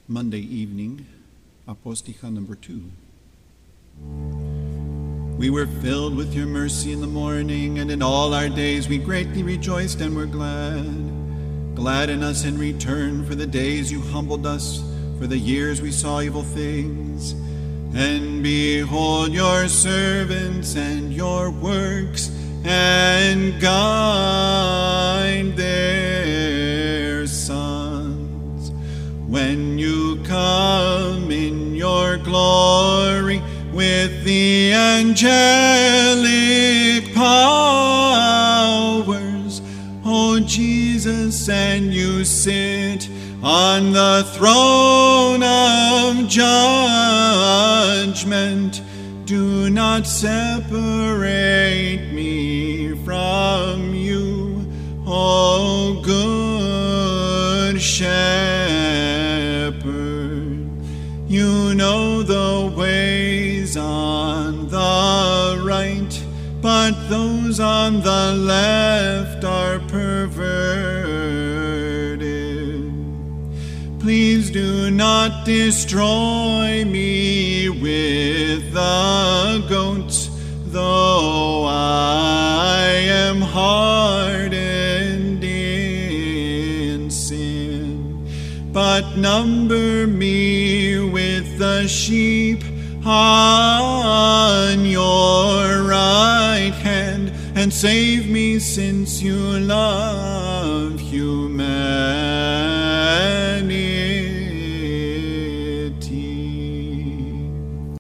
Monday evening, Aposticha number 2. We were filled with your mercy in the morning, and in all our days we greatly rejoiced and were glad. Glad in us in return for the days you humbled us, for the years we saw evil things. And behold your servants and your works, and guide their sons. When you come in your glory with the angelic powers, O Jesus, and you sit on the throne of judgment, do not separate me from you, O good shepherd. You know the ways on the right, but those on the left are perverted. Please do not destroy me with the goats, though I am hardened in sin. But number me with the sheep on your right hand, and save me since you love